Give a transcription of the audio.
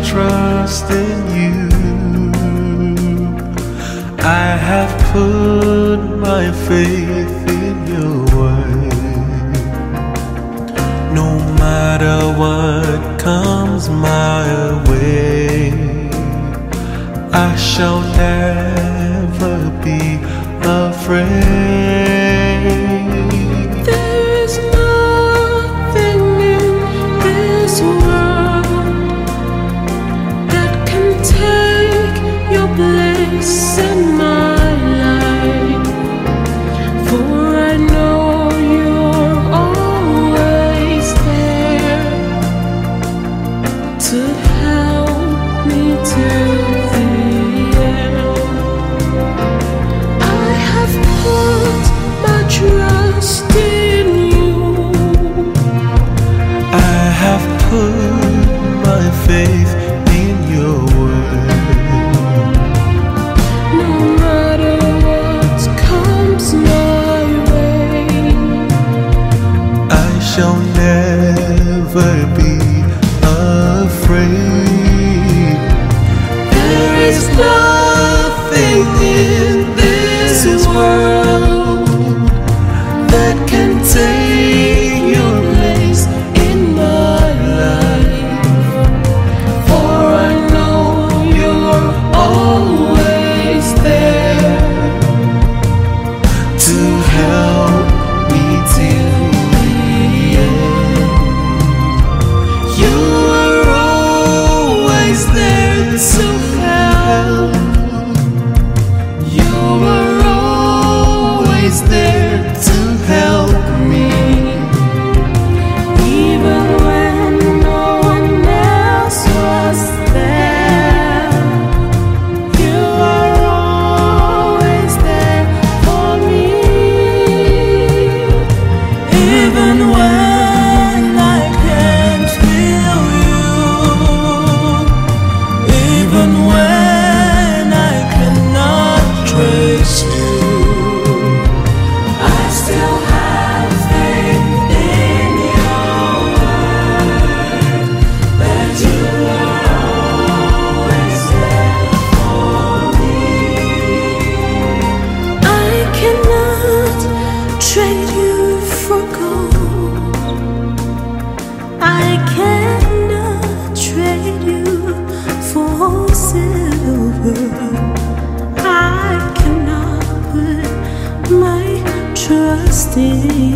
trust in you. I have put my faith in your word. No matter what comes my way, I shall never be afraid. There is nothing in this world that can take your place in my life, for I know you're always there to help me till the end. I have put my trust in you. I have put my faith in your word. No matter what comes my way, I shall never be afraid. There is nothing in this world that can take your place in my life, for I know you're always there to help me till the end. You are always there to help. You are always there to help me. even when no one else was there, you are always there for me. Even when I can't feel you, even when I cannot trace you, I still have faith in your word that you are always there for me. I cannot trade you for gold. I cannot trade you for silver. I cannot put my trust in